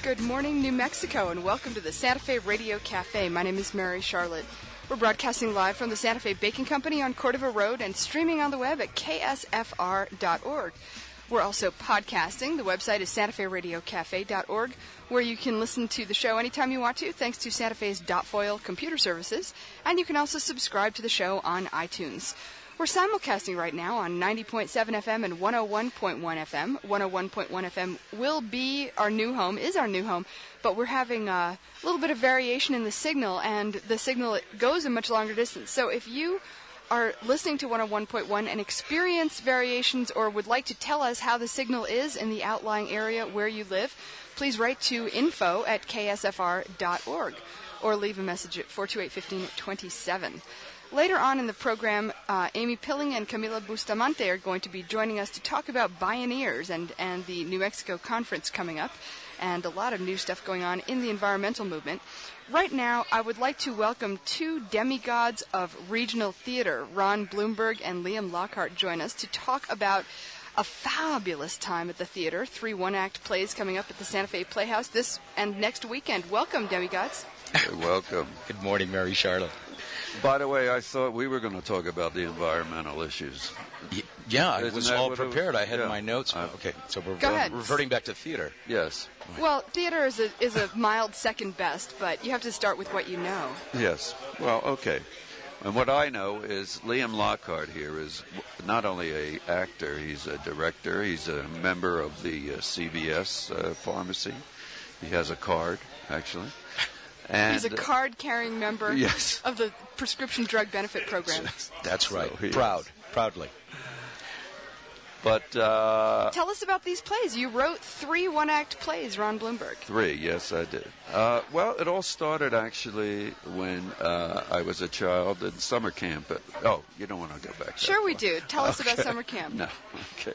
Good morning, New Mexico, and welcome to the Santa Fe Radio Cafe. My name is Mary Charlotte. We're broadcasting live from the Santa Fe Baking Company on Cordova Road and streaming on the web at ksfr.org. We're also podcasting. The website is santaferadiocafe.org, where you can listen to the show anytime you want to, thanks to Santa Fe's .foil computer services, and you can also subscribe to the show on iTunes. We're simulcasting right now on 90.7 FM and 101.1 FM. 101.1 FM will be our new home, is our new home, but we're having a little bit of variation in the signal, and the signal goes a much longer distance. So if you are listening to 101.1 and experience variations or would like to tell us how the signal is in the outlying area where you live, please write to info@ksfr.org or leave a message at 428-1527. Later on in the program, Amy Pilling and Camila Bustamante are going to be joining us to talk about Bioneers and the New Mexico Conference coming up, and a lot of new stuff going on in the environmental movement. Right now, I would like to welcome two demigods of regional theater. Ron Bloomberg and Liam Lockhart join us to talk about a fabulous time at the theater. 3 one-act plays coming up at the Santa Fe Playhouse this and next weekend. Welcome, demigods. Welcome. Good morning, Mary Charlotte. By the way, I thought we were going to talk about the environmental issues. Yeah, I was all prepared. I had my notes. Okay, so we're reverting back to theater. Yes. Well, theater is a mild second best, but you have to start with what you know. Yes. Well, okay. And what I know is Liam Lockhart here is not only an actor, he's a director, he's a member of the CVS pharmacy. He has a card, actually. And he's a card-carrying member yes. of the Prescription Drug Benefit Program. That's right. So Proudly. But tell us about these plays. You wrote 3 one-act plays, Ron Bloomberg. 3, yes, I did. Well, it all started actually when I was a child in summer camp. You don't want to go back. Sure, we do. Tell us about summer camp. No, okay.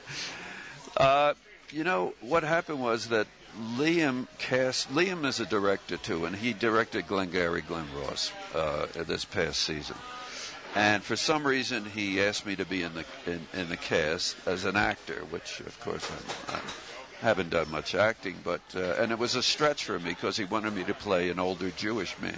What happened was that Liam is a director too, and he directed Glengarry Glen Ross this past season. And for some reason, he asked me to be in the cast as an actor, which of course I haven't done much acting, but and it was a stretch for me because he wanted me to play an older Jewish man.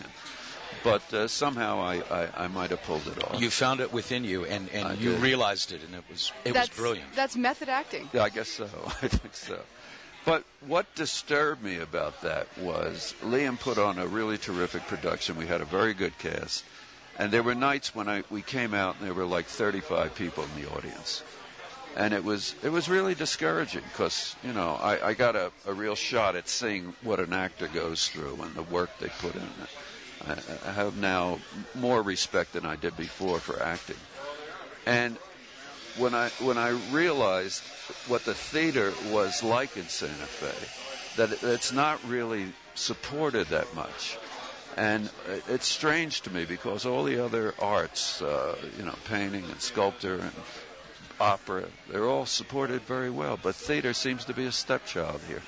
But somehow I might have pulled it off. You found it within you, and you realized it, and it was brilliant. That's method acting. Yeah, I guess so. I think so. But what disturbed me about that was Liam put on a really terrific production. We had a very good cast. And there were nights when we came out and there were like 35 people in the audience. And it was really discouraging because, I got a real shot at seeing what an actor goes through and the work they put in. I have now more respect than I did before for acting. And when I realized what the theater was like in Santa Fe, that it's not really supported that much. And it's strange to me because all the other arts, painting and sculpture and opera, they're all supported very well. But theater seems to be a stepchild here.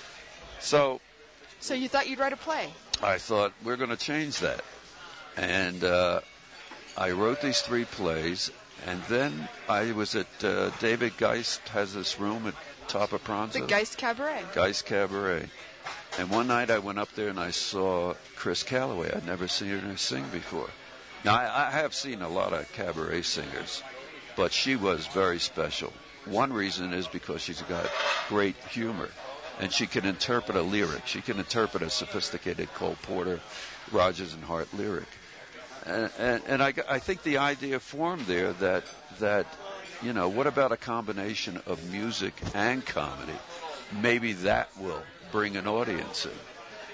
So you thought you'd write a play? I thought we're going to change that. And I wrote these 3 plays. And then I was at David Geist has this room at top of Pronto. The Geist Cabaret. Geist Cabaret. And one night I went up there and I saw Chris Calloway. I'd never seen her sing before. Now, I have seen a lot of cabaret singers, but she was very special. One reason is because she's got great humor, and she can interpret a lyric. She can interpret a sophisticated Cole Porter, Rodgers and Hart lyric. And I think the idea formed there that what about a combination of music and comedy? Maybe that will bring an audience in.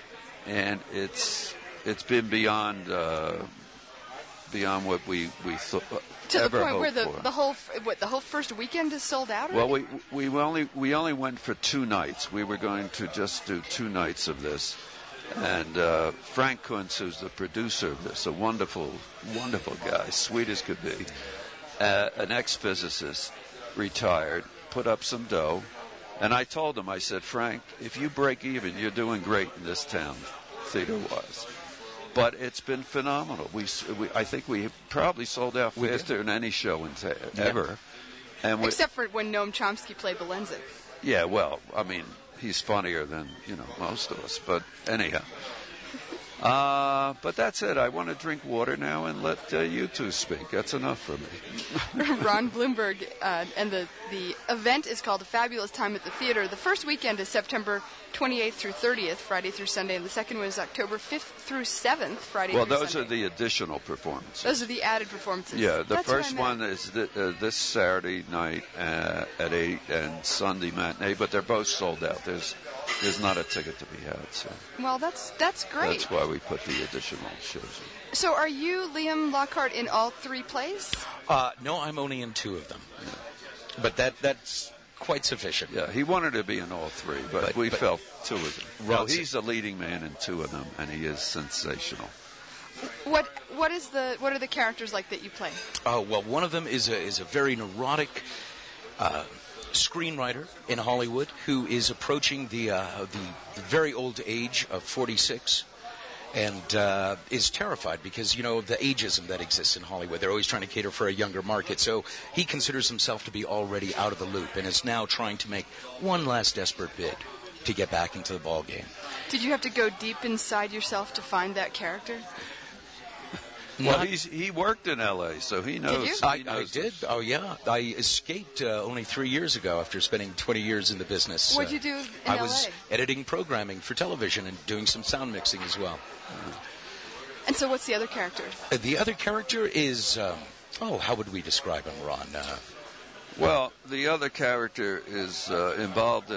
And it's been beyond what we thought. To the point where the whole first weekend is sold out already? Well, we only went for 2 nights. We were going to just do 2 nights of this. And Frank Kuntz, who's the producer of this, a wonderful, wonderful guy, sweet as could be, an ex-physicist, retired, put up some dough. And I told him, I said, Frank, if you break even, you're doing great in this town, theater-wise. But it's been phenomenal. I think we probably sold out faster than any show ever. And except for when Noam Chomsky played Belenzik. Yeah, well, I mean, he's funnier than most of us. But anyhow. But that's it. I want to drink water now and let you two speak. That's enough for me. Ron Blumberg, and the event is called A Fabulous Time at the Theater. The first weekend is September 28th through 30th, Friday through Sunday, and the second one is October 5th through 7th, Friday through Sunday. Well, those are the additional performances. Those are the added performances. Yeah, the first one is this Saturday night at 8 and Sunday matinee, but they're both sold out. There's not a ticket to be had. So. Well, that's great. That's why we put the additional shows in. So are you, Liam Lockhart, in all three plays? No, I'm only in 2 of them. Yeah. But that's quite sufficient. Yeah, he wanted to be in all 3, but we felt 2 of them. Well, he's the leading man in 2 of them, and he is sensational. What are the characters like that you play? Oh, well, one of them is a very neurotic screenwriter in Hollywood who is approaching the very old age of 46 and is terrified because, of the ageism that exists in Hollywood. They're always trying to cater for a younger market. So he considers himself to be already out of the loop and is now trying to make one last desperate bid to get back into the ball game. Did you have to go deep inside yourself to find that character? Well, he worked in L.A., so he knows. Did you? I did. Oh, yeah. I escaped only 3 years ago after spending 20 years in the business. What did you do in L.A.? I was editing programming for television and doing some sound mixing as well. And so what's the other character? The other character is, how would we describe him, Ron? Well, the other character is involved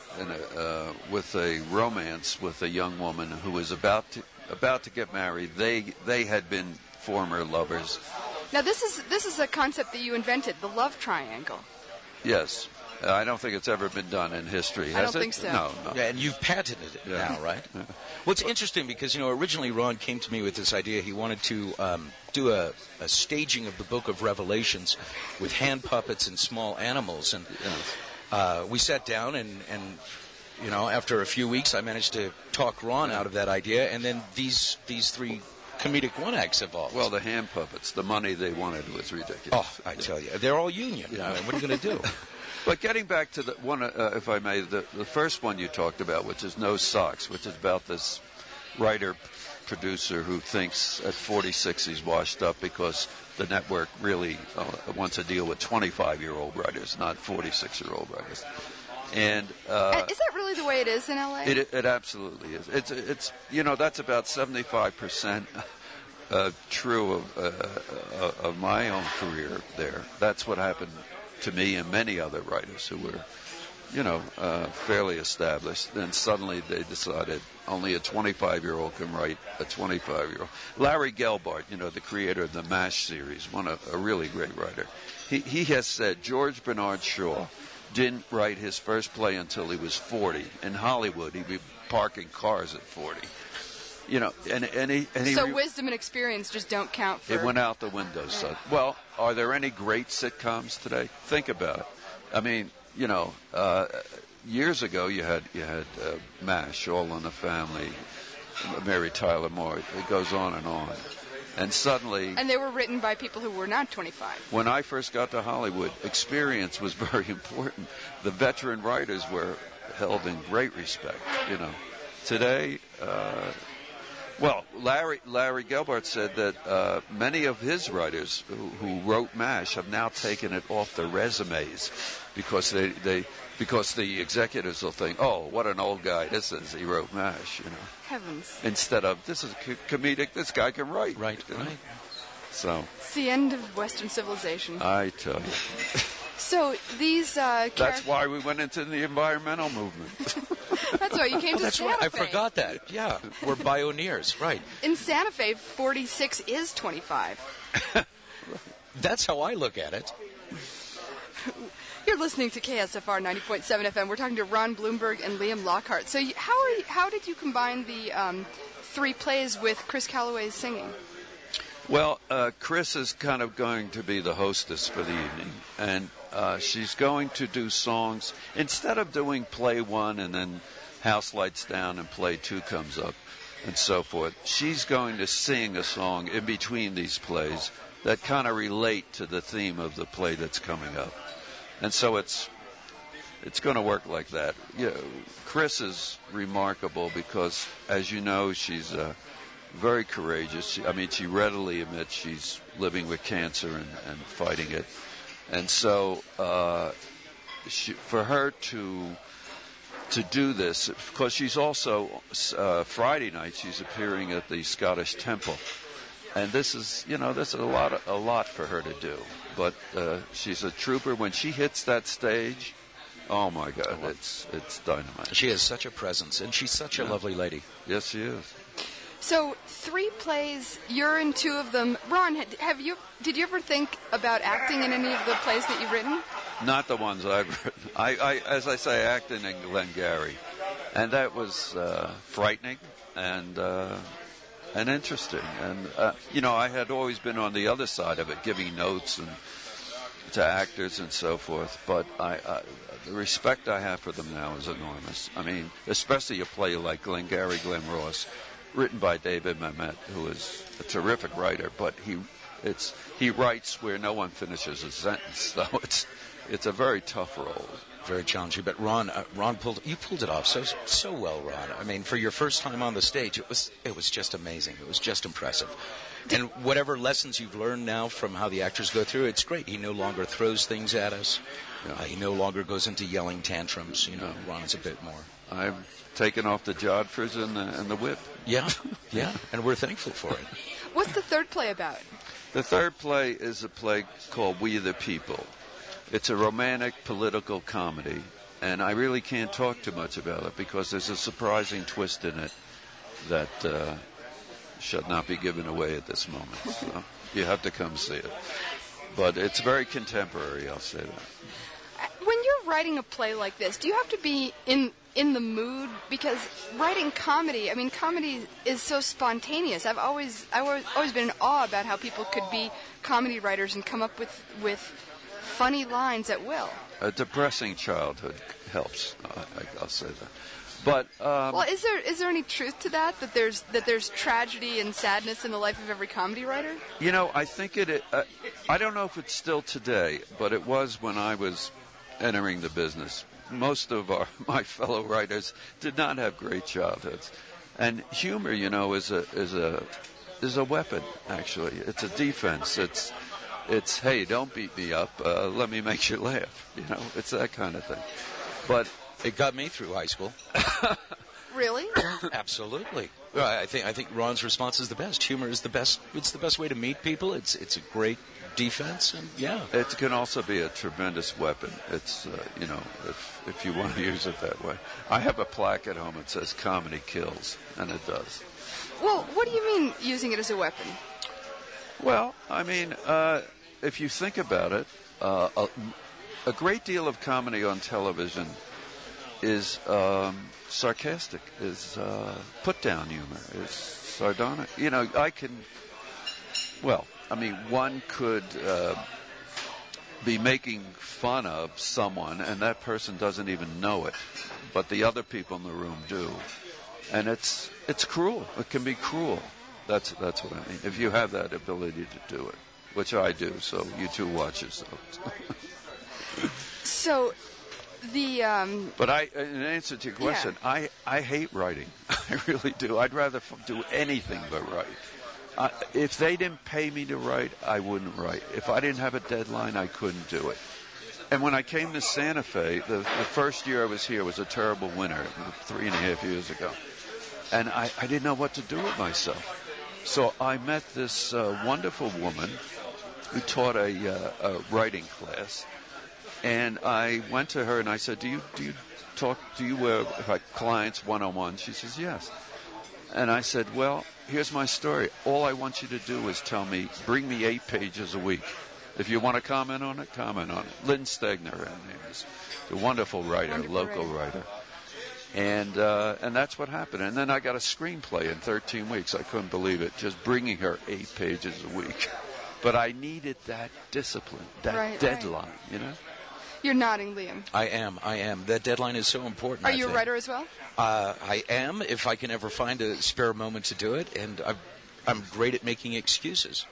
with a romance with a young woman who is about to get married. They had been former lovers. Now this is a concept that you invented, the love triangle. Yes. I don't think it's ever been done in history, has it? I don't think so. No. Yeah, and you've patented it now, right? Well, it's interesting because, originally Ron came to me with this idea. He wanted to do a staging of the Book of Revelations with hand puppets and small animals. And we sat down and after a few weeks, I managed to talk Ron out of that idea. And then these 3 comedic one-acts evolved. Well, the hand puppets, the money they wanted was ridiculous. Oh, I tell you. They're all union. Yeah. What are you going to do? But getting back to the one, if I may, the first one you talked about, which is No Socks, which is about this writer-producer who thinks at 46 he's washed up because the network really wants to deal with 25-year-old writers, not 46-year-old writers. And is that really the way it is in LA? It absolutely is. It's that's about 75% true of my own career there. That's what happened to me and many other writers who were, fairly established. Then suddenly they decided only a 25-year-old can write a 25-year-old. Larry Gelbart, the creator of the MASH series, a really great writer. He has said George Bernard Shaw didn't write his first play until he was 40. In Hollywood, he'd be parking cars at 40. So wisdom and experience just don't count for... It went out the window. So, well, are there any great sitcoms today? Think about it. I mean, years ago you had MASH, All in the Family, Mary Tyler Moore. It goes on. And suddenly... And they were written by people who were not 25. When I first got to Hollywood, experience was very important. The veteran writers were held in great respect, Today... Well, Larry Gelbart said that many of his writers who wrote MASH have now taken it off their resumes because because the executives will think, oh, what an old guy this is. He wrote MASH, Heavens. Instead of, this is comedic, this guy can write. Right. So. It's the end of Western civilization. I tell you. So these That's why we went into the environmental movement. That's why you came to Santa Fe. I forgot that. Yeah, we're pioneers, right. In Santa Fe, 46 is 25. That's how I look at it. You're listening to KSFR 90.7 FM. We're talking to Ron Blumberg and Liam Lockhart. So how did you combine the 3 plays with Chris Calloway's singing? Well, Chris is kind of going to be the hostess for the evening, and she's going to do songs. Instead of doing play 1 and then House Lights Down and play 2 comes up and so forth, she's going to sing a song in between these plays that kind of relate to the theme of the play that's coming up. And so it's it's going to work like that. Chris is remarkable because, as you know, she's very courageous. She readily admits she's living with cancer and fighting it. And so for her to do this, because she's also, Friday night, she's appearing at the Scottish Temple. And this is a lot for her to do. But she's a trooper. When she hits that stage, oh my God, it's dynamite. She has such a presence, and she's such a lovely lady. Yes, she is. So 3 plays, you're in 2 of them. Ron, did you ever think about acting in any of the plays that you've written? Not the ones I've written. I as I say, acted in Glengarry, and that was frightening and interesting. And I had always been on the other side of it, giving notes and to actors and so forth. But the respect I have for them now is enormous. I mean, especially a play like Glengarry Glen Ross, written by David Mamet, who is a terrific writer, but he writes where no one finishes a sentence, so it's a very tough role. Very challenging, but Ron pulled it off so well, Ron. I mean, for your first time on the stage, it was just amazing. It was just impressive. And whatever lessons you've learned now from how the actors go through, it's great. He no longer throws things at us. He no longer goes into yelling tantrums. Ron's a bit more. I've taken off the jodhpurs and the whip. Yeah, and we're thankful for it. What's the third play about? The third play is a play called We the People. It's a romantic political comedy, and I really can't talk too much about it because there's a surprising twist in it that should not be given away at this moment. So you have to come see it. But it's very contemporary, I'll say that. When you're writing a play like this, do you have to be in the mood? Because writing comedy, comedy is so spontaneous. I've always been in awe about how people could be comedy writers and come up with funny lines at will. A depressing childhood helps. I'll say that. But well, is there any truth to that there's tragedy and sadness in the life of every comedy writer? I think it. I don't know if it's still today, but it was when I was entering the business. Most of my fellow writers did not have great childhoods, and humor, is a weapon. Actually, it's a defense. It's hey, don't beat me up. Let me make you laugh. It's that kind of thing. But it got me through high school. Really? Absolutely. Well, I think Ron's response is the best. Humor is the best. It's the best way to meet people. It's a great defense, and it can also be a tremendous weapon. It's if you want to use it that way. I have a plaque at home that says "Comedy kills," and it does. Well, what do you mean using it as a weapon? Well, if you think about it, a great deal of comedy on television is sarcastic, is put-down humor, is sardonic. One could be making fun of someone, and that person doesn't even know it, but the other people in the room do. And it's cruel. It can be cruel. That's what I mean. If you have that ability to do it, which I do, so you too watch yourselves. So, But in answer to your question, I hate writing. I really do. I'd rather do anything but write. If they didn't pay me to write, I wouldn't write. If I didn't have a deadline, I couldn't do it. And when I came to Santa Fe, the first year I was here was a terrible winter, 3.5 years ago. And I didn't know what to do with myself. So I met this wonderful woman who taught a writing class. And I went to her and I said, do you have clients one-on-one? She says, yes. And I said, well, here's my story. All I want you to do is bring me 8 pages a week. If you want to comment on it, comment on it. Lynn Stegner, her name is a wonderful writer, local writer. And that's what happened. And then I got a screenplay in 13 weeks. I couldn't believe it, just bringing her 8 pages a week. But I needed that discipline, that deadline, You're nodding, Liam. I am. That deadline is so important. Are you a writer as well? I am, if I can ever find a spare moment to do it, and I'm great at making excuses.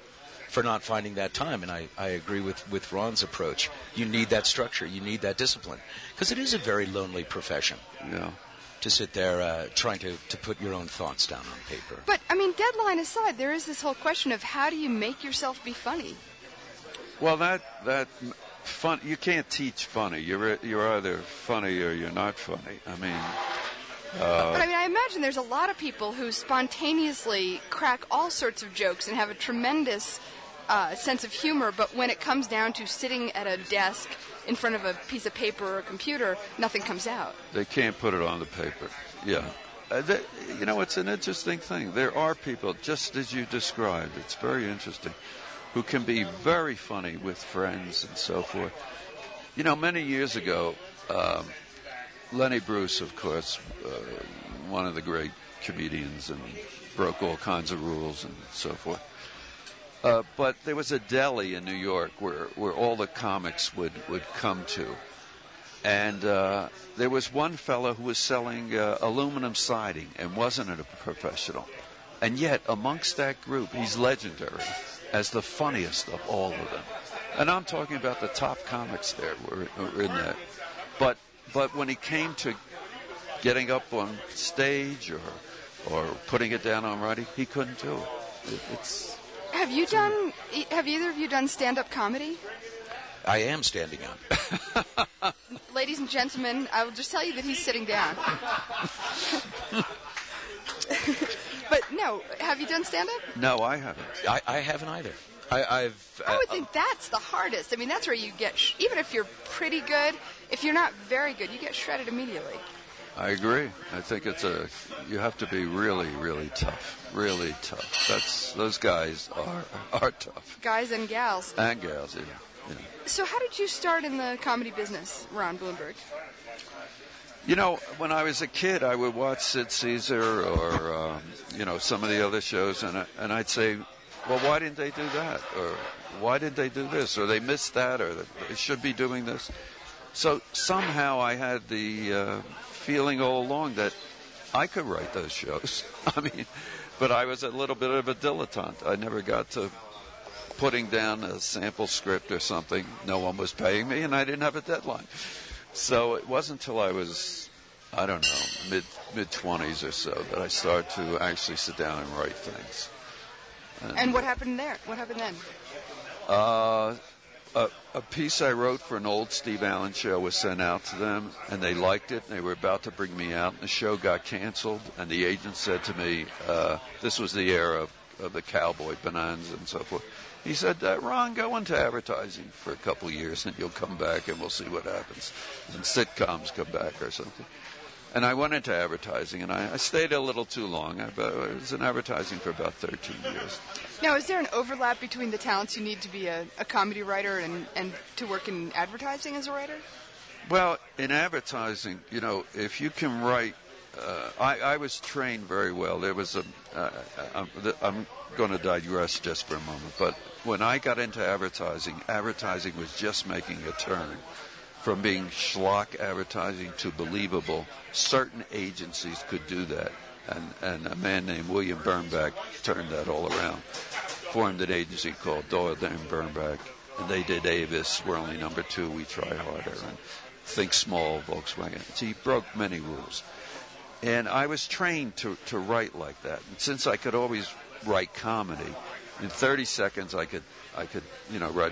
for not finding that time. And I agree with Ron's approach. You need that structure. You need that discipline. Because it is a very lonely profession. Yeah. To sit there trying to put your own thoughts down on paper. But, I mean, deadline aside, there is this whole question of how do you make yourself be funny? Well, that fun, you can't teach funny. You're either funny or you're not funny. I mean... but I mean, I imagine there's a lot of people who spontaneously crack all sorts of jokes and have a tremendous sense of humor, but when it comes down to sitting at a desk in front of a piece of paper or a computer, nothing comes out. They can't put it on the paper. Yeah. You know, it's an interesting thing. There are people, just as you described, it's very interesting, who can be very funny with friends and so forth. You know, many years ago, Lenny Bruce, of course, one of the great comedians, and broke all kinds of rules and so forth. But there was a deli in New York where all the comics would come to. And there was one fellow who was selling aluminum siding and wasn't a professional. And yet, amongst that group, he's legendary as the funniest of all of them. And I'm talking about the top comics there were in that. But when he came to getting up on stage or putting it down on writing, he couldn't do it. Have either of you done stand-up comedy? I am standing up. Ladies and gentlemen, I will just tell you that he's sitting down. But no, have you done stand-up? No, I haven't. I haven't either. I would think that's the hardest. I mean, that's where you get, even if you're pretty good, if you're not very good, you get shredded immediately. I agree. I think you have to be really, really tough. Really tough. Those guys are tough. Guys and gals. And gals, yeah. So how did you start in the comedy business, Ron Blumberg? You know, when I was a kid, I would watch Sid Caesar or, some of the other shows, and I'd say, well, why didn't they do that? Or why did they do this? Or they missed that? Or they should be doing this? So somehow I had the feeling all along that I could write those shows. I mean, but I was a little bit of a dilettante. I never got to putting down a sample script or something. No one was paying me, and I didn't have a deadline. So it wasn't until I was, I don't know, mid-20s or so that I started to actually sit down and write things. And what happened there? What happened then? A piece I wrote for an old Steve Allen show was sent out to them, and they liked it, and they were about to bring me out, and the show got canceled, and the agent said to me, this was the era of the cowboy bonanza and so forth. He said, Ron, go into advertising for a couple of years, and you'll come back, and we'll see what happens. And sitcoms come back or something. And I went into advertising, and I stayed a little too long. I was in advertising for about 13 years. Now, is there an overlap between the talents you need to be a comedy writer and to work in advertising as a writer? Well, in advertising, if you can write, I was trained very well. There was I'm going to digress just for a moment, but when I got into advertising was just making a turn. From being schlock advertising to believable, certain agencies could do that. And a man named William Bernbach turned that all around. Formed an agency called Doyle Dane Bernbach. And they did Avis, We're Only Number 2, We Try Harder, and Think Small, Volkswagen. So he broke many rules. And I was trained to write like that. And since I could always write comedy, in 30 seconds I could write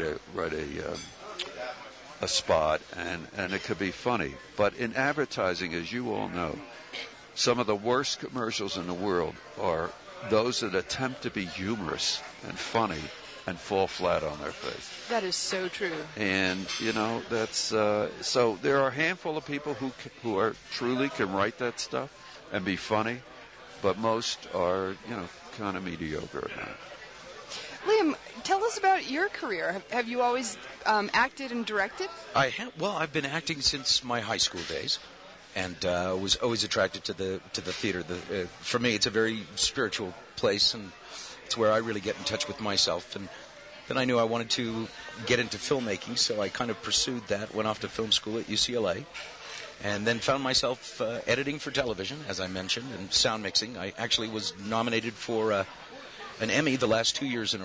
a spot, and it could be funny. But in advertising, as you all know, some of the worst commercials in the world are those that attempt to be humorous and funny and fall flat on their face. That is so true. And, that's... so there are a handful of people who are truly can write that stuff and be funny, but most are, kind of mediocre at that. Liam, tell us about your career. Have you always acted and directed? I have. Well, I've been acting since my high school days, and was always attracted to the theater. For me, it's a very spiritual place, and it's where I really get in touch with myself. And then I knew I wanted to get into filmmaking, so I kind of pursued that. Went off to film school at UCLA, and then found myself editing for television, as I mentioned, and sound mixing. I actually was nominated for an Emmy the last 2 years in a row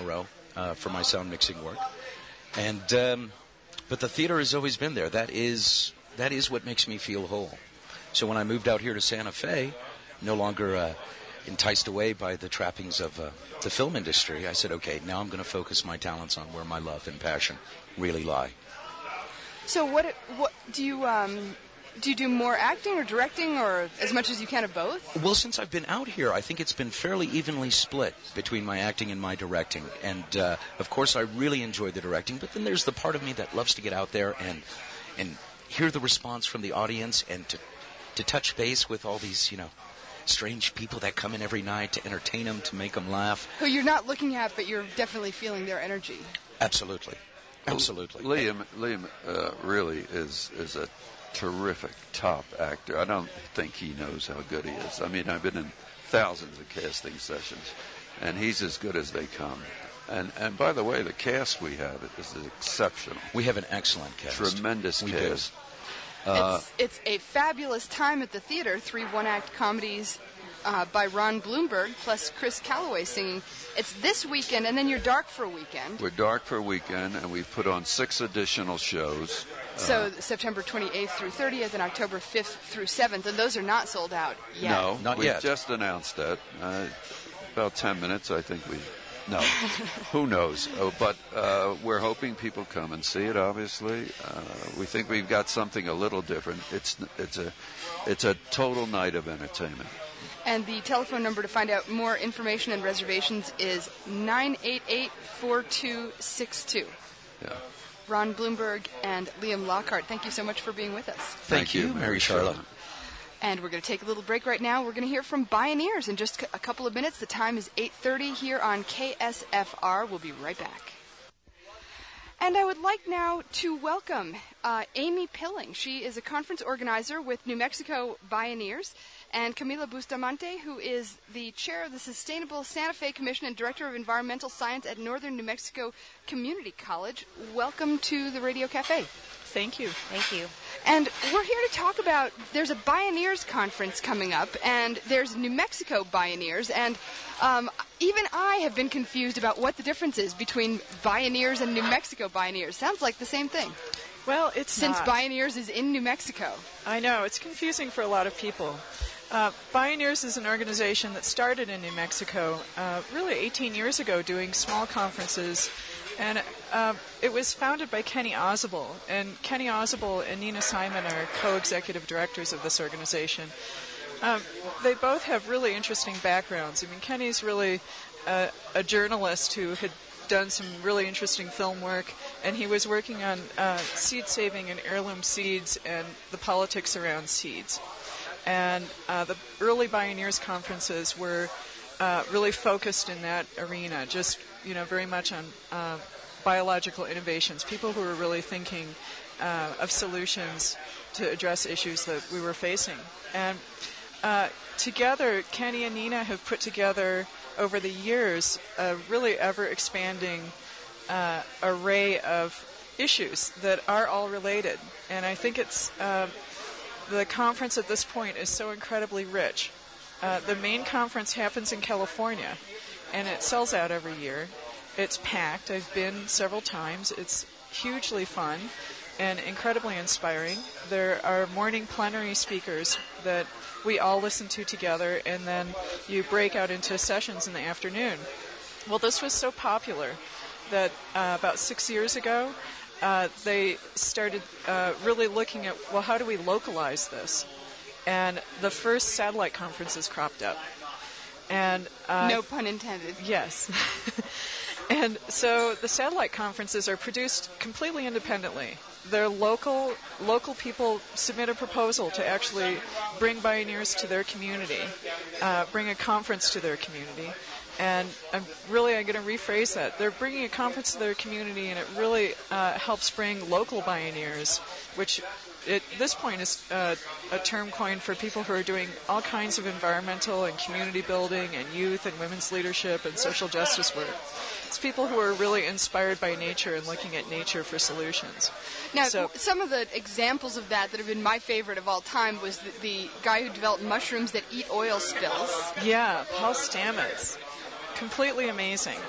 for my sound mixing work. And but the theater has always been there. That is what makes me feel whole. So when I moved out here to Santa Fe, no longer enticed away by the trappings of the film industry, I said, okay, now I'm going to focus my talents on where my love and passion really lie. So what do you do more acting or directing, or as much as you can of both? Well, since I've been out here, I think it's been fairly evenly split between my acting and my directing. And, of course, I really enjoy the directing, but then there's the part of me that loves to get out there and hear the response from the audience and to touch base with all these, strange people that come in every night to entertain them, to make them laugh. Who you're not looking at, but you're definitely feeling their energy. Absolutely. Absolutely. Liam really is a terrific top actor. I don't think he knows how good he is. I mean, I've been in thousands of casting sessions, and he's as good as they come. And by the way, the cast we have is exceptional. We have an excellent cast. Tremendous cast. It's a fabulous time at the theater. 3 one-act comedies by Ron Bloomberg, plus Chris Calloway singing. It's this weekend, and then you're dark for a weekend. We're dark for a weekend, and we've put on 6 additional shows. So September 28th through 30th and October 5th through 7th, and those are not sold out yet. No, not we yet. Just announced that. About 10 minutes, I think we... No, who knows? But we're hoping people come and see it, obviously. We think we've got something a little different. It's a total night of entertainment. And the telephone number to find out more information and reservations is 988-4262. Yeah. Ron Bloomberg and Liam Lockhart, thank you so much for being with us. Thank you, Mary Charlotte. And we're going to take a little break right now. We're going to hear from Bioneers in just a couple of minutes. The time is 8:30 here on KSFR. We'll be right back. And I would like now to welcome Amy Pilling. She is a conference organizer with New Mexico Bioneers, and Camila Bustamante, who is the chair of the Sustainable Santa Fe Commission and director of environmental science at Northern New Mexico Community College. Welcome to the Radio Cafe. Thank you. Thank you. And we're here to talk about, there's a Bioneers conference coming up, and there's New Mexico Bioneers, and even I have been confused about what the difference is between Bioneers and New Mexico Bioneers. Sounds like the same thing. Well, it's Since not. Bioneers is in New Mexico. I know, it's confusing for a lot of people. Bioneers is an organization that started in New Mexico really 18 years ago doing small conferences. And it was founded by Kenny Ausable. And Kenny Ausable and Nina Simon are co-executive directors of this organization. They both have really interesting backgrounds. I mean, Kenny's really a journalist who had done some really interesting film work, and he was working on seed saving and heirloom seeds and the politics around seeds. And the early Bioneers conferences were really focused in that arena, just very much on biological innovations, people who were really thinking of solutions to address issues that we were facing. And together, Kenny and Nina have put together, over the years, a really ever-expanding array of issues that are all related. And I think it's the conference at this point is so incredibly rich. The main conference happens in California, and it sells out every year. It's packed. I've been several times. It's hugely fun and incredibly inspiring. There are morning plenary speakers that we all listen to together, and then you break out into sessions in the afternoon. Well, this was so popular that about 6 years ago, they started really looking at, well, how do we localize this? And the first satellite conferences cropped up. And no pun intended. Yes. And so the satellite conferences are produced completely independently. They're local people submit a proposal to actually bring Bioneers to their community, bring a conference to their community. And I'm going to rephrase that. They're bringing a conference to their community, and it really helps bring local Bioneers, which at this point is a term coined for people who are doing all kinds of environmental and community building and youth and women's leadership and social justice work. It's people who are really inspired by nature and looking at nature for solutions. Now, some of the examples of that have been my favorite of all time was the guy who developed mushrooms that eat oil spills. Yeah, Paul Stamets. Completely amazing.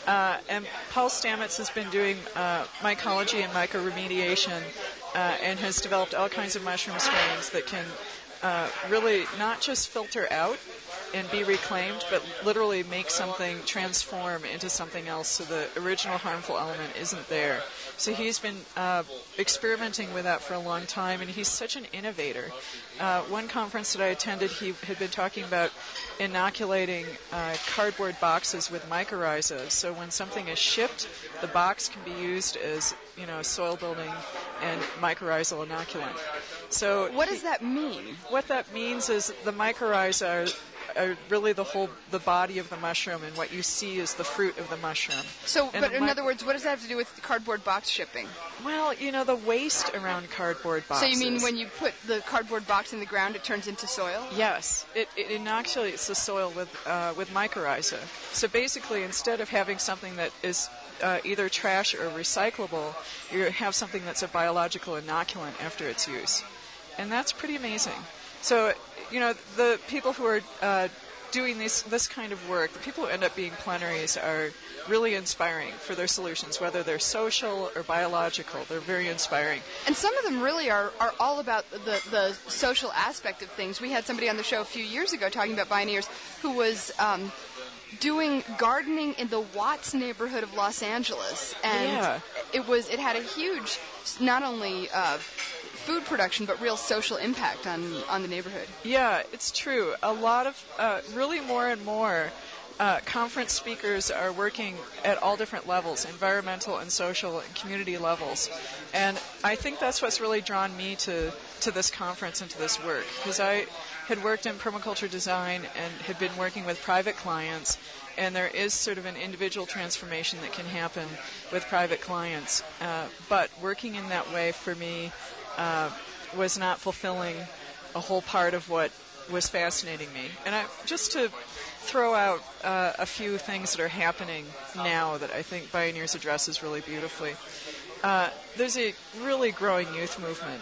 And Paul Stamets has been doing mycology and mycoremediation and has developed all kinds of mushroom strains that can really not just filter out and be reclaimed, but literally make something transform into something else so the original harmful element isn't there. So he's been experimenting with that for a long time, and he's such an innovator. One conference that I attended, he had been talking about inoculating cardboard boxes with mycorrhiza. So when something is shipped, the box can be used as, soil building and mycorrhizal inoculant. So what does that mean? What that means is the mycorrhiza are really the body of the mushroom, and what you see is the fruit of the mushroom. So, but in other words, what does that have to do with cardboard box shipping? Well, the waste around cardboard boxes. So you mean when you put the cardboard box in the ground, it turns into soil? Yes, it inoculates the soil with mycorrhiza. So basically, instead of having something that is either trash or recyclable, you have something that's a biological inoculant after its use. And that's pretty amazing. So, the people who are doing this kind of work, the people who end up being plenaries are really inspiring for their solutions, whether they're social or biological. They're very inspiring. And some of them really are all about the social aspect of things. We had somebody on the show a few years ago talking about pioneers who was doing gardening in the Watts neighborhood of Los Angeles. And it had a huge, not only food production, but real social impact on the neighborhood. Yeah, it's true. A lot of, really more and more, conference speakers are working at all different levels, environmental and social and community levels. And I think that's what's really drawn me to this conference and to this work, because I had worked in permaculture design and had been working with private clients, and there is sort of an individual transformation that can happen with private clients. But working in that way for me was not fulfilling a whole part of what was fascinating me. And just to throw out a few things that are happening now that I think Bioneers addresses really beautifully. There's a really growing youth movement.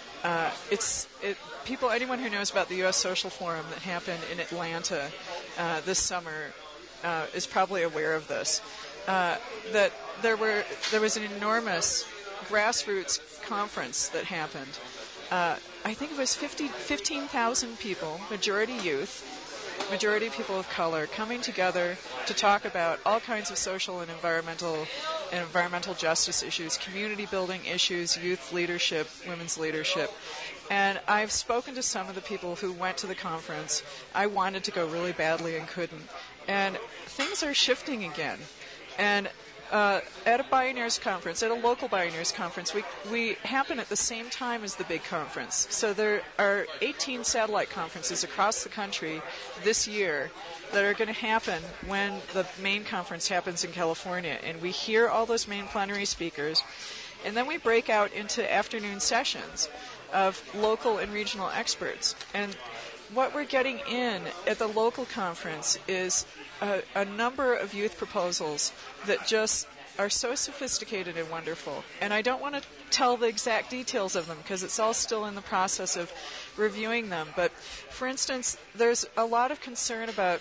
Anyone who knows about the U.S. Social Forum that happened in Atlanta this summer is probably aware of this. That there was an enormous grassroots conference that happened. I think it was 15,000 people, majority youth, majority people of color, coming together to talk about all kinds of social and environmental justice issues, community building issues, youth leadership, women's leadership. And I've spoken to some of the people who went to the conference. I wanted to go really badly and couldn't. And things are shifting again. And at a Bioneers conference, at a local Bioneers conference, we happen at the same time as the big conference. So there are 18 satellite conferences across the country this year that are going to happen when the main conference happens in California. And we hear all those main plenary speakers, and then we break out into afternoon sessions of local and regional experts. And what we're getting in at the local conference is a number of youth proposals that just are so sophisticated and wonderful. And I don't want to tell the exact details of them because it's all still in the process of reviewing them. But, for instance, there's a lot of concern about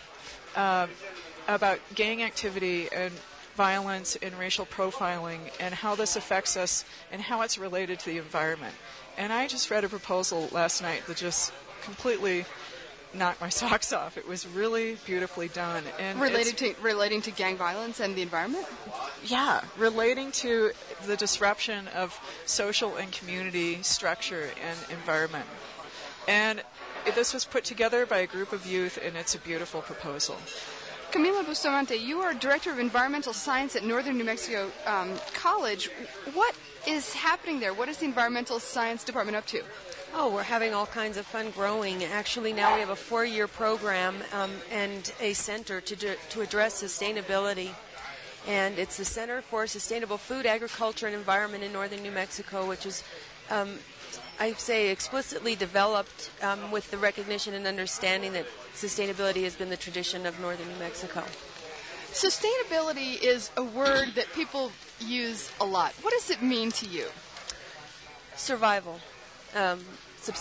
gang activity and violence and racial profiling and how this affects us and how it's related to the environment. And I just read a proposal last night that just completely knocked my socks off. It was really beautifully done. And relating to gang violence and the environment? Yeah, relating to the disruption of social and community structure and environment. And this was put together by a group of youth, and it's a beautiful proposal. Camila Bustamante, you are Director of Environmental Science at Northern New Mexico College. What is happening there? What is the Environmental Science Department up to? Oh, we're having all kinds of fun growing. Actually, now we have a 4-year program and a center to address sustainability. And it's the Center for Sustainable Food, Agriculture, and Environment in Northern New Mexico, which is, I say, explicitly developed with the recognition and understanding that sustainability has been the tradition of Northern New Mexico. Sustainability is a word that people use a lot. What does it mean to you? Survival.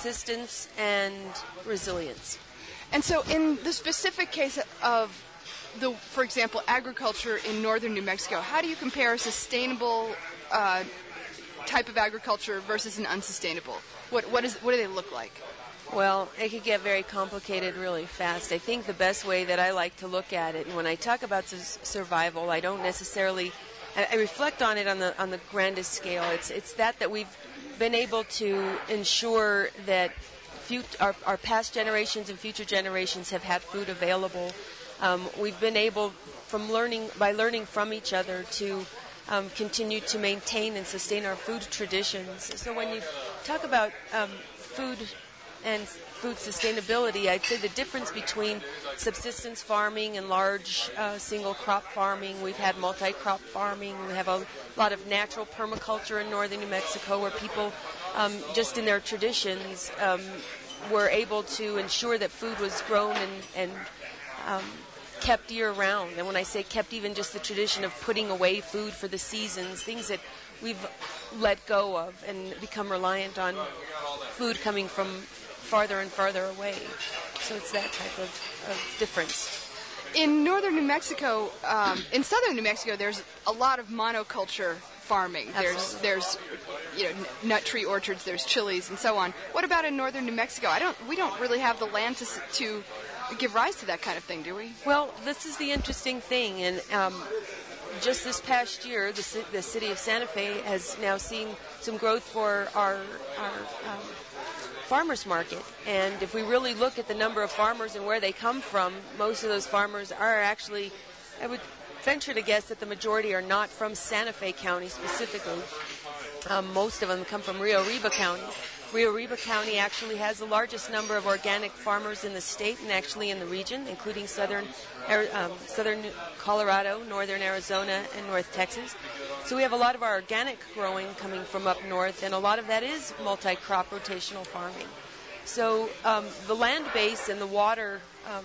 Subsistence and resilience. And so in the specific case of for example, agriculture in northern New Mexico? How do you compare a sustainable type of agriculture versus an unsustainable? What do they look like? Well, it could get very complicated really fast. I think the best way that I like to look at it, and when I talk about survival, I don't necessarily, I reflect on it on the grandest scale. It's that we've been able to ensure that our past generations and future generations have had food available. We've been able, by learning from each other, to continue to maintain and sustain our food traditions. So when you talk about food and food sustainability, I'd say the difference between subsistence farming and large single crop farming, we've had multi-crop farming, we have a lot of natural permaculture in northern New Mexico where people, just in their traditions, were able to ensure that food was grown and kept year-round. And when I say kept, even just the tradition of putting away food for the seasons, things that we've let go of and become reliant on food coming from farther and farther away. So it's that type of difference. In northern New Mexico, in southern New Mexico, there's a lot of monoculture farming. Absolutely. There's nut tree orchards, there's chilies and so on. What about in northern New Mexico? We don't really have the land to give rise to that kind of thing, do we? Well, this is the interesting thing, and just this past year, the city of Santa Fe has now seen some growth for our farmers market. And if we really look at the number of farmers and where they come from, most of those farmers are actually, I would venture to guess that the majority are not from Santa Fe County specifically. Most of them come from Rio Arriba County. Rio Arriba County actually has the largest number of organic farmers in the state and actually in the region, including southern Colorado, northern Arizona, and North Texas. So we have a lot of our organic growing coming from up north, and a lot of that is multi-crop rotational farming. So the land base and the water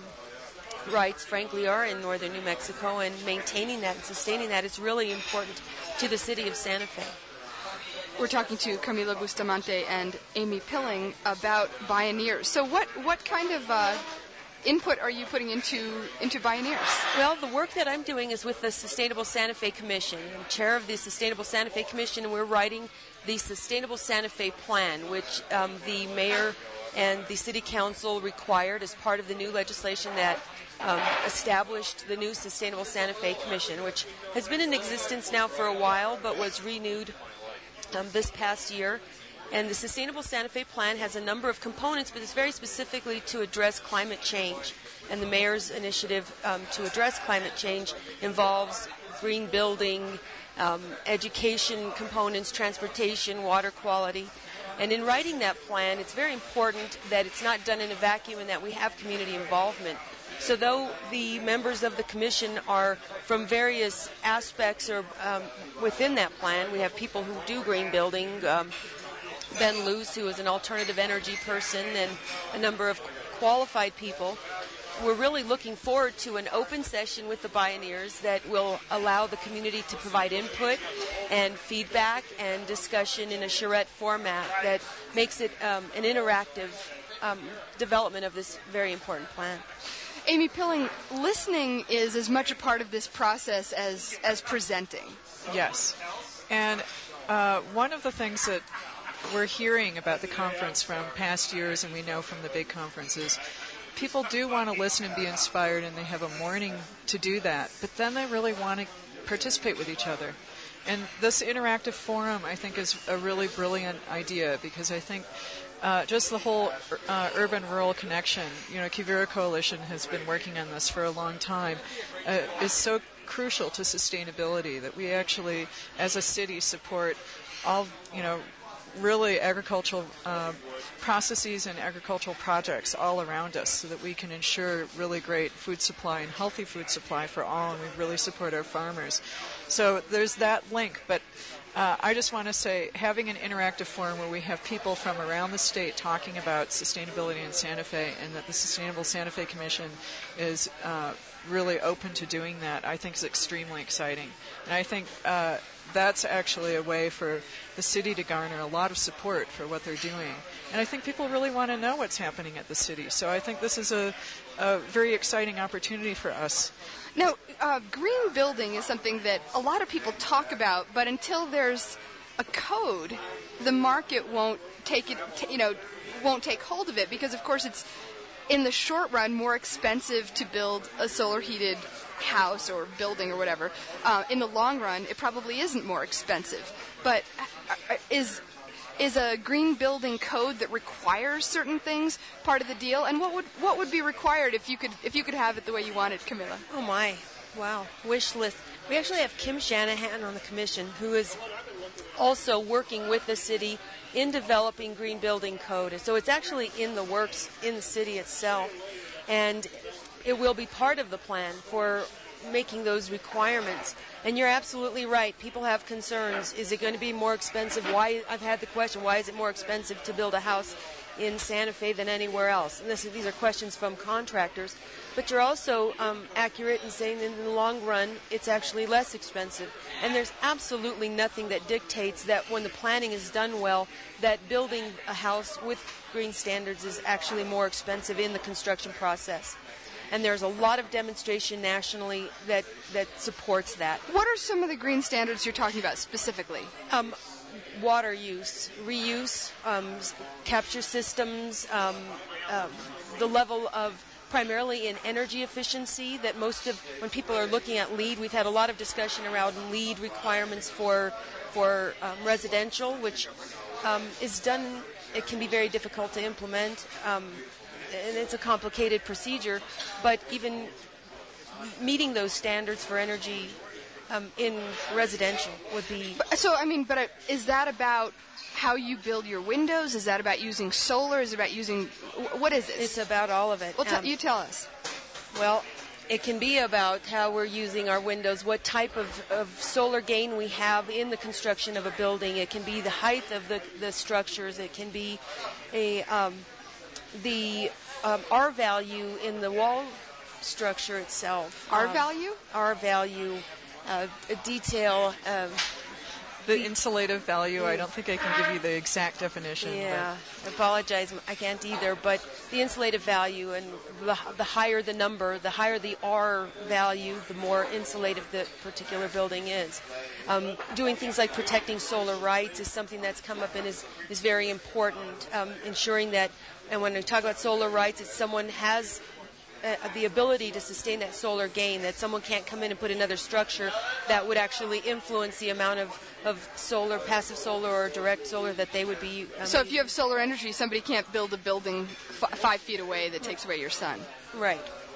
rights, frankly, are in northern New Mexico, and maintaining that and sustaining that is really important to the city of Santa Fe. We're talking to Camila Bustamante and Amy Pilling about Bioneers. So what kind of input are you putting into Bioneers? Well, the work that I'm doing is with the Sustainable Santa Fe Commission. I'm chair of the Sustainable Santa Fe Commission, and we're writing the Sustainable Santa Fe Plan, which the mayor and the city council required as part of the new legislation that established the new Sustainable Santa Fe Commission, which has been in existence now for a while but was renewed this past year. And the Sustainable Santa Fe Plan has a number of components, but it's very specifically to address climate change. And the mayor's initiative to address climate change involves green building, education components, transportation, water quality. And in writing that plan, it's very important that it's not done in a vacuum and that we have community involvement. So though the members of the commission are from various aspects or within that plan, we have people who do green building, Ben Luce, who is an alternative energy person, and a number of qualified people. We're really looking forward to an open session with the Bioneers that will allow the community to provide input and feedback and discussion in a charrette format that makes it an interactive development of this very important plan. Amy Pilling, listening is as much a part of this process as presenting. Yes. And one of the things that we're hearing about the conference from past years, and we know from the big conferences, people do want to listen and be inspired, and they have a morning to do that. But then they really want to participate with each other. And this interactive forum, I think, is a really brilliant idea, because I think just the whole urban-rural connection, Quivira Coalition has been working on this for a long time, is so crucial to sustainability that we actually, as a city, support all, really agricultural processes and agricultural projects all around us so that we can ensure really great food supply and healthy food supply for all, and we really support our farmers. So there's that link, but I just want to say having an interactive forum where we have people from around the state talking about sustainability in Santa Fe, and that the Sustainable Santa Fe Commission is really open to doing that, I think is extremely exciting. And I think that's actually a way for the city to garner a lot of support for what they're doing. And I think people really want to know what's happening at the city. So I think this is a very exciting opportunity for us. Now, green building is something that a lot of people talk about, but until there's a code, the market won't take it, won't take hold of it, because of course it's in the short run more expensive to build a solar heated house or building or whatever. In the long run, it probably isn't more expensive. But is a green building code that requires certain things part of the deal? And what would be required if you could have it the way you want it, Camilla? Oh my, wow, wish list. We actually have Kim Shanahan on the commission, who is also working with the city in developing green building code. So it's actually in the works in the city itself, and it will be part of the plan for making those requirements. And you're absolutely right. People have concerns. Is it going to be more expensive? Why? I've had the question, why is it more expensive to build a house in Santa Fe than anywhere else? And these are questions from contractors. But you're also accurate in saying that in the long run, it's actually less expensive. And there's absolutely nothing that dictates that when the planning is done well, that building a house with green standards is actually more expensive in the construction process. And there's a lot of demonstration nationally that supports that. What are some of the green standards you're talking about specifically? Water use, reuse, capture systems, the level of primarily in energy efficiency that when people are looking at LEED, we've had a lot of discussion around LEED requirements for residential, which is done, it can be very difficult to implement. And it's a complicated procedure, but even meeting those standards for energy in residential would be... But is that about how you build your windows? Is that about using solar? Is it about using... What is it? It's about all of it. Well, you tell us. Well, it can be about how we're using our windows, what type of solar gain we have in the construction of a building. It can be the height of the structures. It can be the R value in the wall structure itself. R value? R value, detail. The insulative value, I don't think I can give you the exact definition. Yeah, I apologize, I can't either. But the insulative value, and the higher the number, the higher the R value, the more insulative the particular building is. Doing things like protecting solar rights is something that's come up and is very important. Ensuring that, and when we talk about solar rights, it's someone has the ability to sustain that solar gain, that someone can't come in and put another structure that would actually influence the amount of solar, passive solar or direct solar that they would be... So if you have solar energy, somebody can't build a building 5 feet away that takes away your sun. Right.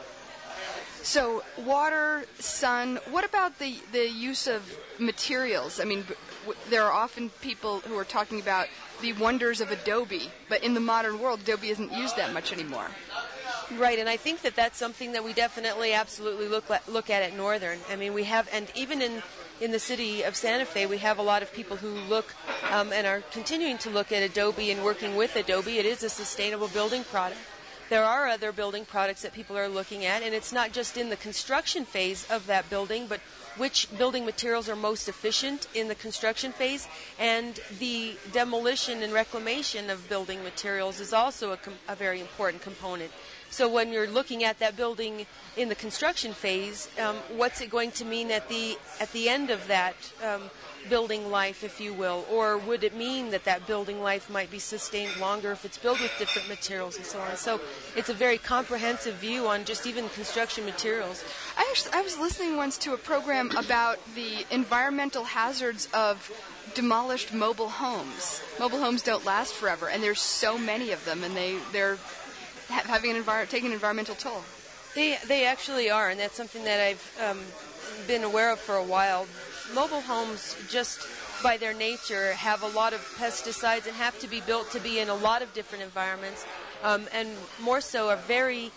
So water, sun, what about the use of materials? I mean, there are often people who are talking about the wonders of Adobe, but in the modern world, Adobe isn't used that much anymore. Right, and I think that's something that we definitely absolutely look at Northern. I mean, we have, and even in the city of Santa Fe, we have a lot of people who look and are continuing to look at Adobe and working with Adobe. It is a sustainable building product. There are other building products that people are looking at, and it's not just in the construction phase of that building, but which building materials are most efficient in the construction phase, and the demolition and reclamation of building materials is also a very important component. So when you're looking at that building in the construction phase, what's it going to mean at the end of that building life, if you will? Or would it mean that building life might be sustained longer if it's built with different materials and so on? So it's a very comprehensive view on just even construction materials. I was listening once to a program about the environmental hazards of demolished mobile homes. Mobile homes don't last forever, and there's so many of them, and they're having taking an environmental toll. They actually are, and that's something that I've been aware of for a while. Mobile homes, just by their nature, have a lot of pesticides and have to be built to be in a lot of different environments, and more so are very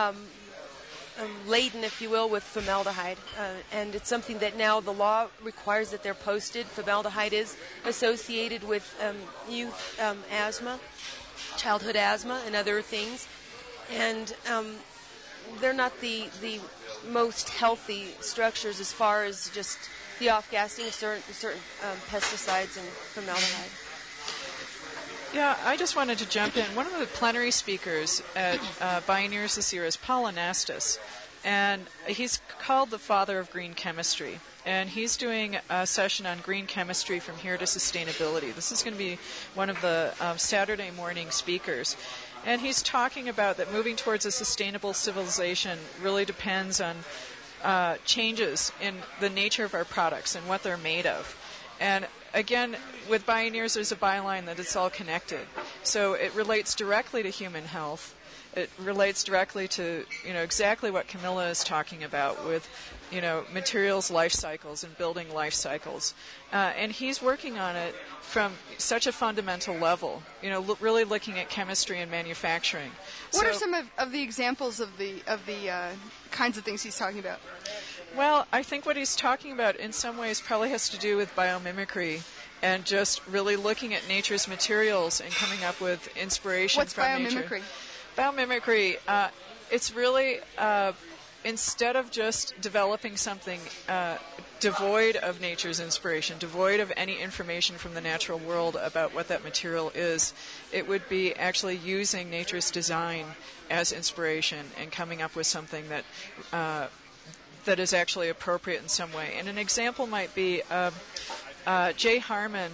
laden, if you will, with formaldehyde. And it's something that now the law requires that they're posted. Formaldehyde is associated with youth asthma, childhood asthma, and other things. And they're not the most healthy structures as far as just the off-gassing of certain pesticides and formaldehyde. Yeah, I just wanted to jump in. One of the plenary speakers at Bioneers this year is Paul Anastas, and he's called the father of green chemistry. And he's doing a session on green chemistry from here to sustainability. This is going to be one of the Saturday morning speakers. And he's talking about that moving towards a sustainable civilization really depends on changes in the nature of our products and what they're made of. And again, with Bioneers, there's a byline that it's all connected. So it relates directly to human health. It relates directly to, exactly what Camilla is talking about with, materials life cycles and building life cycles. And he's working on it from such a fundamental level, really looking at chemistry and manufacturing. What are some of the examples of the kinds of things he's talking about? Well, I think what he's talking about in some ways probably has to do with biomimicry and just really looking at nature's materials and coming up with inspiration from nature. What's biomimicry? Biomimicry, it's really, instead of just developing something devoid of nature's inspiration, devoid of any information from the natural world about what that material is, it would be actually using nature's design as inspiration and coming up with something that is actually appropriate in some way. And an example might be Jay Harmon.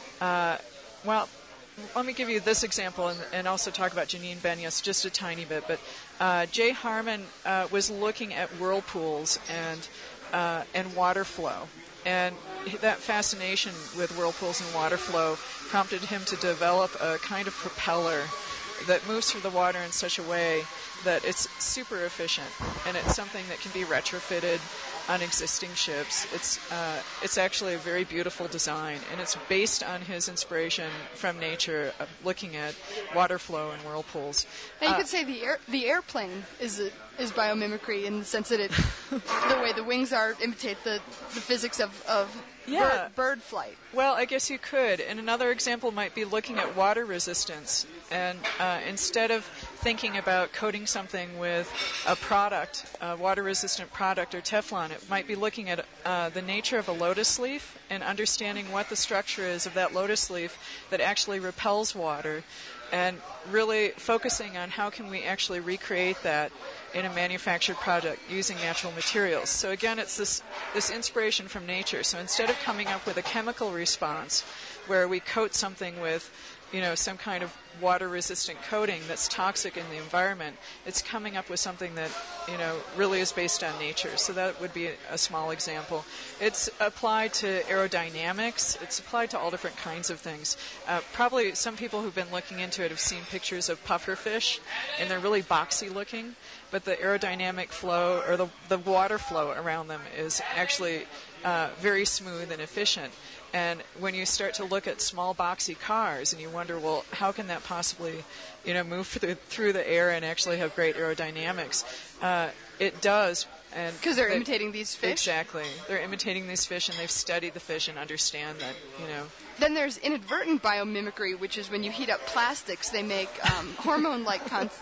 Let me give you this example and also talk about Janine Benyus just a tiny bit. But Jay Harmon was looking at whirlpools and water flow. And that fascination with whirlpools and water flow prompted him to develop a kind of propeller that moves through the water in such a way that it's super efficient, and it's something that can be retrofitted on existing ships. It's actually a very beautiful design, and it's based on his inspiration from nature, looking at water flow and whirlpools. Now you could say the airplane is biomimicry in the sense that the way the wings are imitate the physics of bird flight. Well, I guess you could. And another example might be looking at water resistance. And instead of thinking about coating something with a product, a water-resistant product or Teflon, it might be looking at the nature of a lotus leaf and understanding what the structure is of that lotus leaf that actually repels water, and really focusing on how can we actually recreate that in a manufactured product using natural materials. So again, it's this inspiration from nature. So instead of coming up with a chemical response where we coat something with some kind of water-resistant coating that's toxic in the environment, it's coming up with something that, really is based on nature. So that would be a small example. It's applied to aerodynamics. It's applied to all different kinds of things. Probably some people who've been looking into it have seen pictures of pufferfish, and they're really boxy looking, but the aerodynamic flow, or the water flow around them is actually very smooth and efficient. And when you start to look at small boxy cars and you wonder, well, how can that possibly, move through the air and actually have great aerodynamics? It does. Because they're imitating these fish? Exactly. They're imitating these fish, and they've studied the fish and understand that, Then there's inadvertent biomimicry, which is when you heat up plastics, they make hormone-like compounds.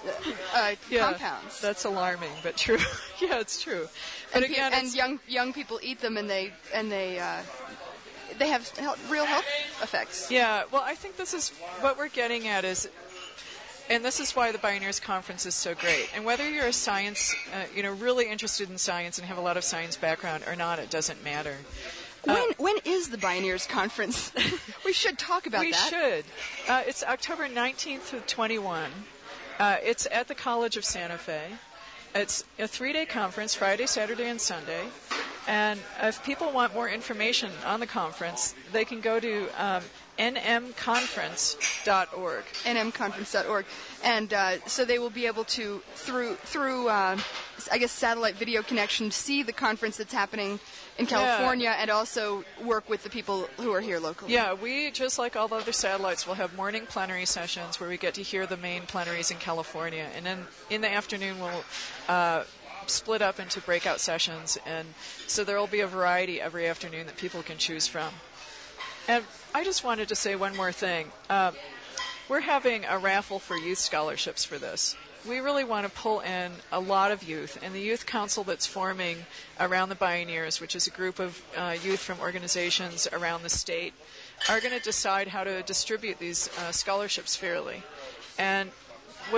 That's alarming, but true. Yeah, it's true. But and young people eat them, and they have real health effects. Yeah, well, I think this is what we're getting at is, and this is why the Bioneers Conference is so great. And whether you're a science, really interested in science and have a lot of science background or not, it doesn't matter. When is the Bioneers Conference? We should talk about that. We should. It's October 19th to 21. It's at the College of Santa Fe. It's a 3-day conference, Friday, Saturday, and Sunday. And if people want more information on the conference, they can go to nmconference.org. nmconference.org. And so they will be able to, through satellite video connection, see the conference that's happening in California and also work with the people who are here locally. Yeah, we, just like all the other satellites, will have morning plenary sessions where we get to hear the main plenaries in California. And then in the afternoon, we'll split up into breakout sessions. And so there will be a variety every afternoon that people can choose from. And I just wanted to say one more thing. We're having a raffle for youth scholarships for this. We really want to pull in a lot of youth, and the youth council that's forming around the Bioneers, which is a group of youth from organizations around the state, are going to decide how to distribute these scholarships fairly. And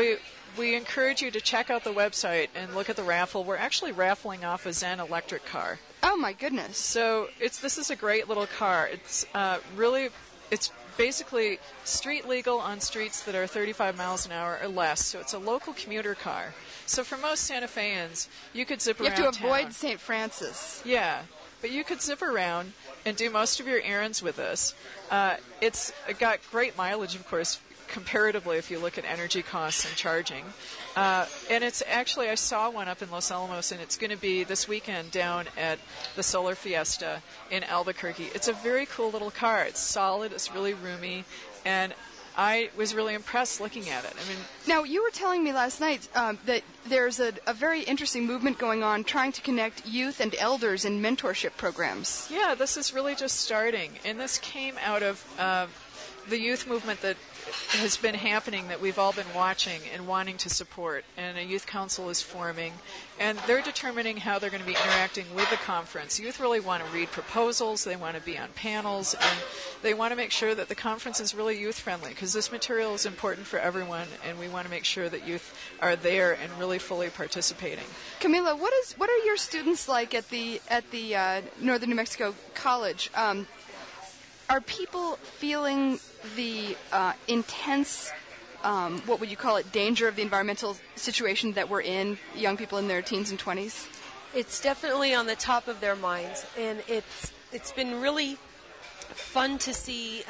we encourage you to check out the website and look at the raffle. We're actually raffling off a Zen electric car. Oh my goodness! So this is a great little car. It's it's basically street legal on streets that are 35 miles an hour or less. So it's a local commuter car. So for most Santa Feans, you could zip around You have to avoid town. St. Francis. Yeah, but you could zip around and do most of your errands with this. It's got great mileage, of course, comparatively if you look at energy costs and charging. And it's actually, I saw one up in Los Alamos, and it's going to be this weekend down at the Solar Fiesta in Albuquerque. It's a very cool little car. It's solid, it's really roomy, and I was really impressed looking at it. I mean, now, you were telling me last night that there's a very interesting movement going on trying to connect youth and elders in mentorship programs. yeah, this is really just starting, and this came out of the youth movement that has been happening that we've all been watching and wanting to support, and a youth council is forming, and they're determining how they're going to be interacting with the conference. Youth really want to read proposals, they want to be on panels, and they want to make sure that the conference is really youth friendly, because this material is important for everyone, and we want to make sure that youth are there and really fully participating. Camila, what are your students like at the Northern New Mexico College? Are people feeling the intense, what would you call it, danger of the environmental situation that we're in, young people in their teens and 20s? It's definitely on the top of their minds, and it's been really fun to see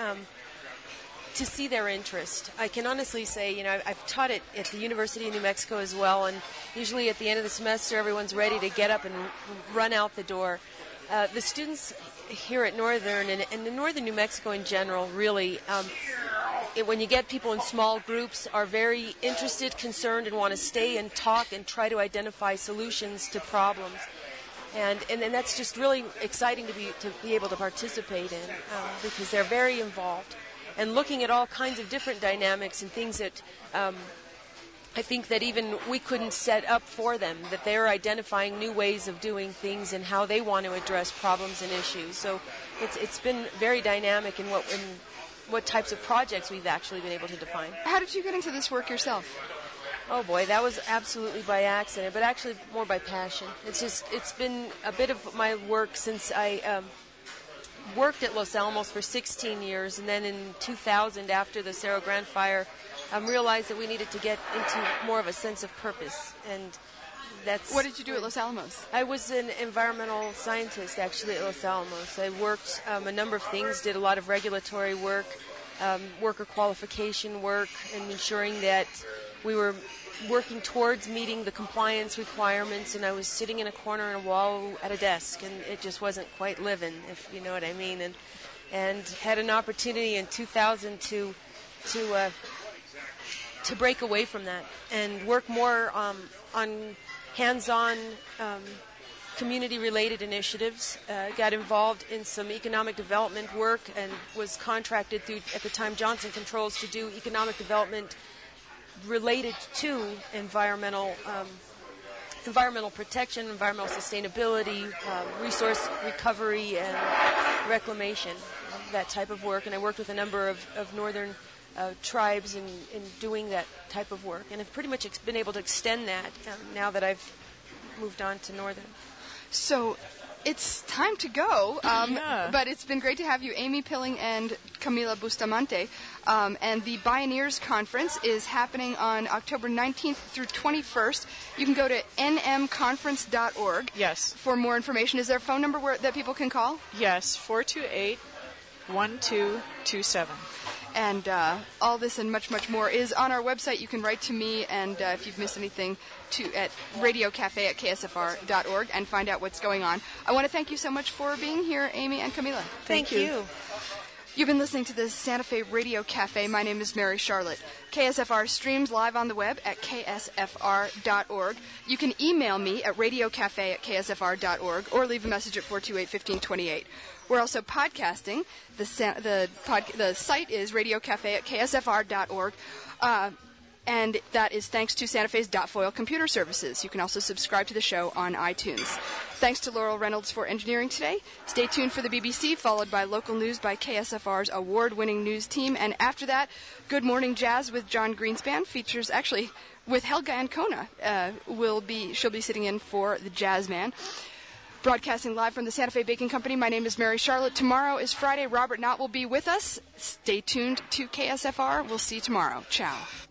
their interest. I can honestly say, I've taught it at the University of New Mexico as well, and usually at the end of the semester, everyone's ready to get up and run out the door. The students here at Northern and in Northern New Mexico in general, really, when you get people in small groups, are very interested, concerned, and want to stay and talk and try to identify solutions to problems. And that's just really exciting to be able to participate in, because they're very involved and looking at all kinds of different dynamics and things that I think that even we couldn't set up for them, that they're identifying new ways of doing things and how they want to address problems and issues. So it's been very dynamic in what types of projects we've actually been able to define. How did you get into this work yourself? Oh boy, that was absolutely by accident, but actually more by passion. It's been a bit of my work since I worked at Los Alamos for 16 years, and then in 2000, after the Cerro Grande fire, realized that we needed to get into more of a sense of purpose, and that's... What did you do at Los Alamos? I was an environmental scientist, actually, at Los Alamos. I worked a number of things, did a lot of regulatory work, worker qualification work, and ensuring that we were working towards meeting the compliance requirements, and I was sitting in a corner in a wall at a desk, and it just wasn't quite living, if you know what I mean, and had an opportunity in 2000 to break away from that and work more on hands-on community-related initiatives. Got involved in some economic development work and was contracted through, at the time, Johnson Controls to do economic development related to environmental protection, environmental sustainability, resource recovery, and reclamation, that type of work. And I worked with a number of northern tribes in doing that type of work, and have pretty much been able to extend that now that I've moved on to Northern. So it's time to go, Yeah. But it's been great to have you, Amy Pilling and Camila Bustamante. And the Bioneers Conference is happening on October 19th through 21st. You can go to nmconference.org. Yes. For more information. Is there a phone number that people can call? Yes, 428-1227. And all this and much, much more is on our website. You can write to me, and if you've missed anything, at radiocafe@ksfr.org and find out what's going on. I want to thank you so much for being here, Amy and Camila. Thank you. You've been listening to the Santa Fe Radio Cafe. My name is Mary Charlotte. KSFR streams live on the web at ksfr.org. You can email me at radiocafe@ksfr.org or leave a message at 428-1528. We're also podcasting. The site is radiocafe@ksfr.org. And that is thanks to Santa Fe's .foil computer services. You can also subscribe to the show on iTunes. Thanks to Laurel Reynolds for engineering today. Stay tuned for the BBC, followed by local news by KSFR's award-winning news team. And after that, Good Morning Jazz with John Greenspan features, actually, with Helga Ancona. She'll be sitting in for the Jazz Man. Broadcasting live from the Santa Fe Baking Company, my name is Mary Charlotte. Tomorrow is Friday. Robert Knott will be with us. Stay tuned to KSFR. We'll see you tomorrow. Ciao.